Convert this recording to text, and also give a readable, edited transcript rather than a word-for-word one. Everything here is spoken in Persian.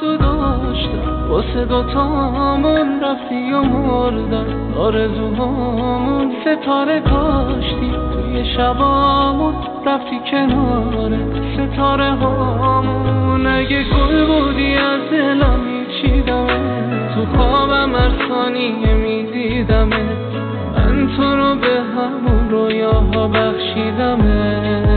تو داشتم، واسه دوتامون رفتی و مردم. آرزوهامون ستاره کاشتی، توی شبامون رفتی کناره ستاره هامون. اگه گل بودی از دلم میچیدمه، تو خوابم هر ثانیه میدیدمه. من تو رو به همون رویاها بخشیدمه.